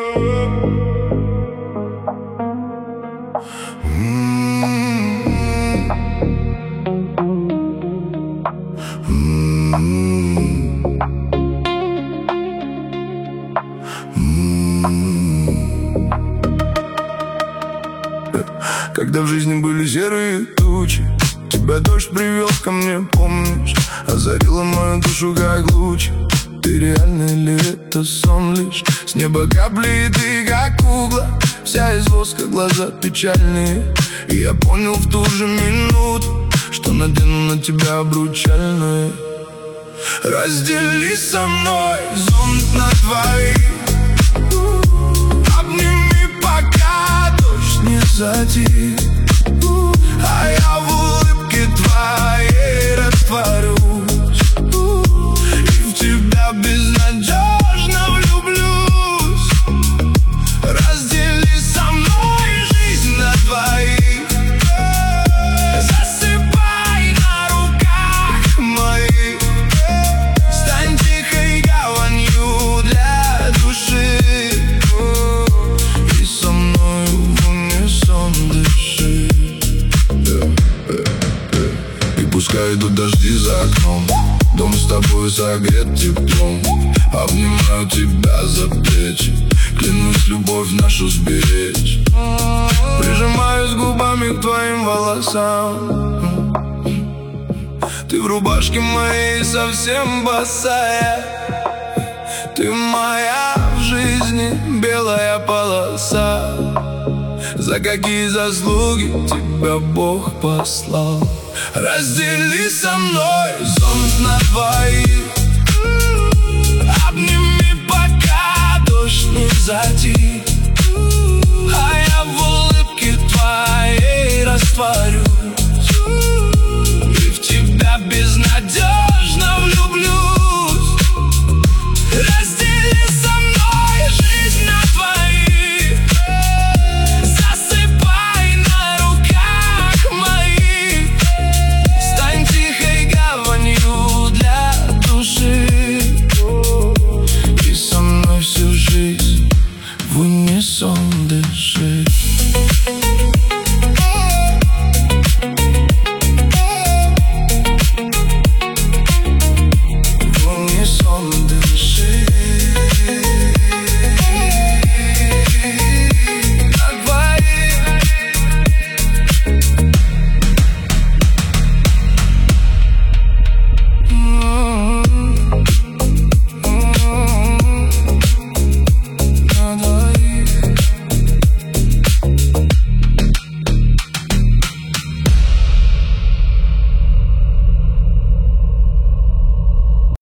Когда в жизни были серые тучи, тебя дождь привел ко мне, помнишь? Озарила мою душу как луч. Ты реально или это сон лишь? С неба капли, и ты как кукла, вся из воска, глаза печальные. И я понял в ту же минуту, что надену на тебя обручальное. Раздели со мной зонт на двоих, обними, пока дождь не затих, а я в улыбке твоей растворюсь, и в тебя безнадежно влюблюсь. Раздели со мной жизнь на двоих, засыпай на руках моих, стань тихой гаванью для души, и со мной в унисон дыши. И пускай идут дожди за окном, дом с тобой согрет теплом. Обнимаю тебя за плечи, клянусь любовь нашу сберечь. Прижимаюсь губами к твоим волосам, ты в рубашке моей совсем босая. Ты моя в жизни белая полоса, за какие заслуги тебя Бог послал. Раздели со мной зонт на двоих,